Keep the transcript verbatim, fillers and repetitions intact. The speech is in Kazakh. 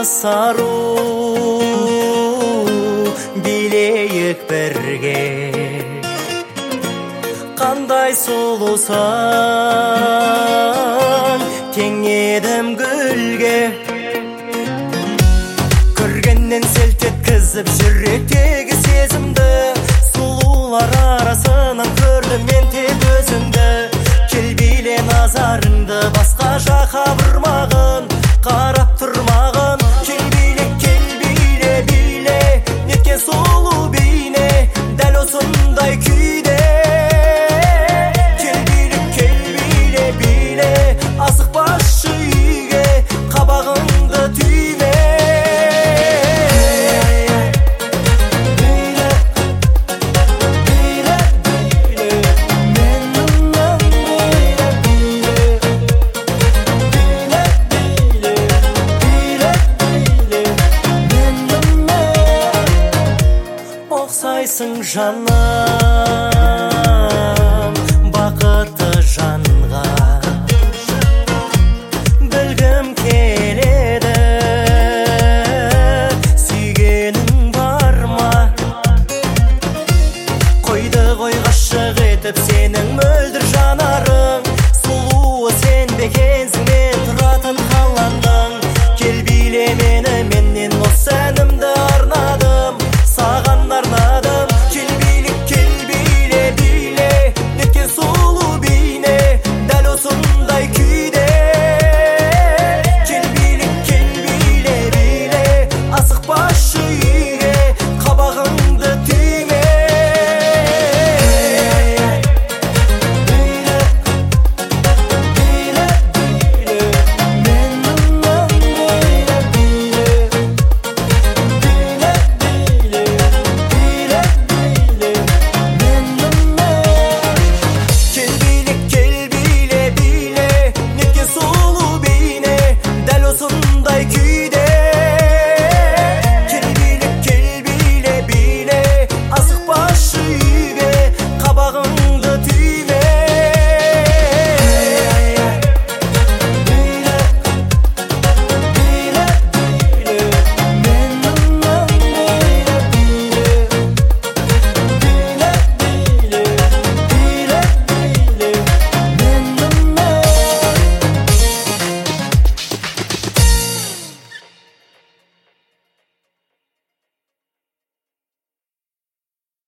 сару билейік бірге. Қандай сұлусың, тең едім гүлге. Көргеннен селт еткізіп жүректегі сезімді, сұлулар арасынан көрдім мен тек өзіңді. Кел биле назарыңды, басқа жаққа бұрмағын, қарап тұрмағын. Кел биле, кел биле, биле, неткен сұлу бейне, дәл осындай күйде. Кел биле, кел биле, биле, асықпашы үйге, қабағыңды түйме. Оқсайсың жаным